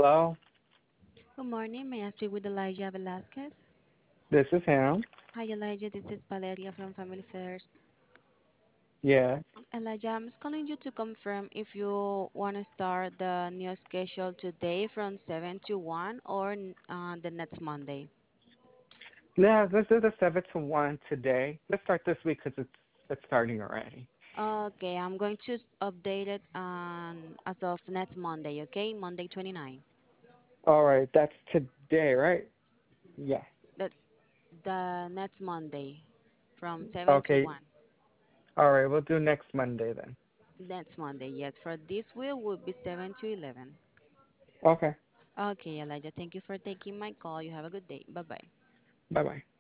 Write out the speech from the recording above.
Hello, Good morning. May I speak with Elijah Velasquez? this is him. Hi, Elijah. This is Valeria from Family Affairs. Yeah. Elijah, I'm just calling you to confirm if you want to start the new schedule today from 7 to 1 or the next Monday. Yeah, let's do the 7 to 1 today. Let's start this week because it's starting already. Okay, I'm going to update it as of next Monday, okay? Monday 29. All right, that's today, right? Yes. The, the next Monday from 7 to Okay. 1. All right, we'll do next Monday then. Next Monday, yes. For this week will be 7 to 11. Okay. Okay, Elijah, thank you for taking my call. You have a good day. Bye bye. Bye bye.